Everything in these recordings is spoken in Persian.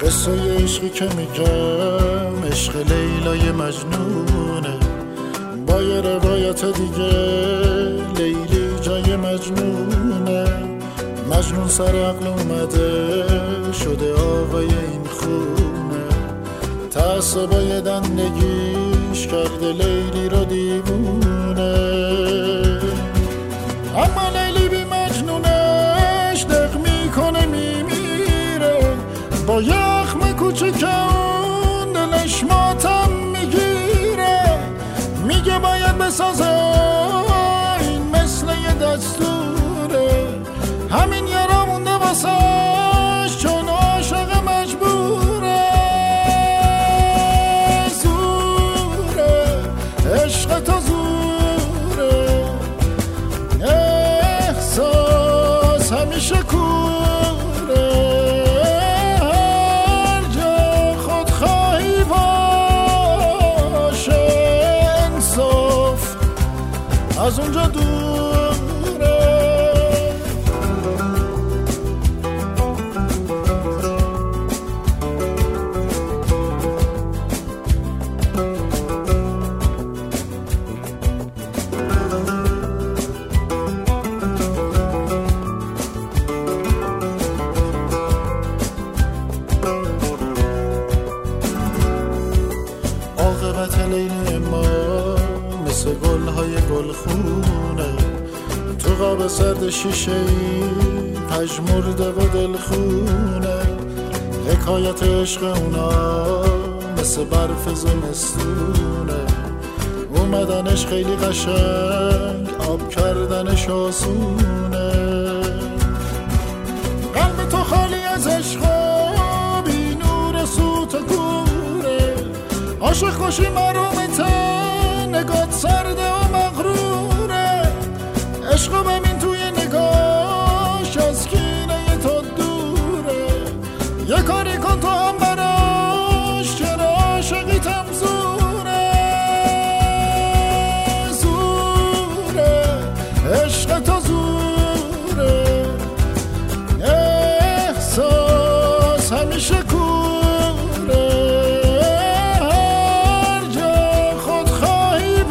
قصه عشقی که میگم عشق لیلای مجنونه، با یه روایت دیگه لیلی جای مجنونه. مجنون سر عقل اومده شده آقای این خونه، تعصبای دندگیش کرده لیلی رو دیوونه. اما لیلی بی مجنونش دق میکنه میمیره، با یخم کوچکون دلش ماتم میگیره. میگه باید بسازه این مثل یه دستوره، همین یارا مونده واسش چون عاشق مجبوره. زوره عشق تو زوره، احساس همیشه کوره. هر جا خودخواهی باشه انصاف از اونجا دوره. عاقبت لیلی ما مثل گل‌های گلخونه، تو قاب سرد شیشه‌ای پژمرده و دلخونه. حکایت عشق اونا مثل برف زمستونه، اومدنش خیلی قشنگ آب کردنش آسونه. قلب تو خالی از عشق و بی نور سوت کوره، عاشق خوشی محرومته نگات سرده و مغروره. عشق ببین توی نگاش از کینه تو دوره، یه کاری کن تو هم براش چرا عاشقیتم زوره. زوره عشق تو زوره، احساس همیشه کوره. هر جا خودخواهی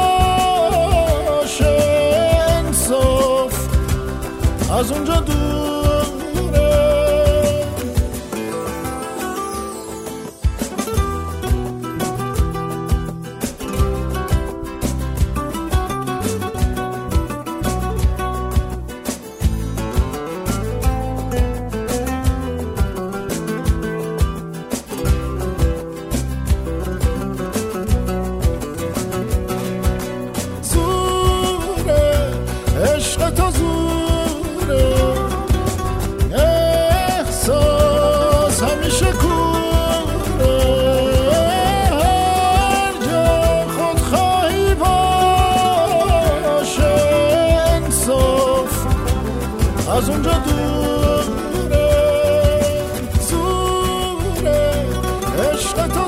باشه انصاف از اونجا دوره. زوره عشق تو زوره، احساس همیشه کوره. هر جا خودخواهی باشه انصاف از اونجا دوره. زوره عشق تو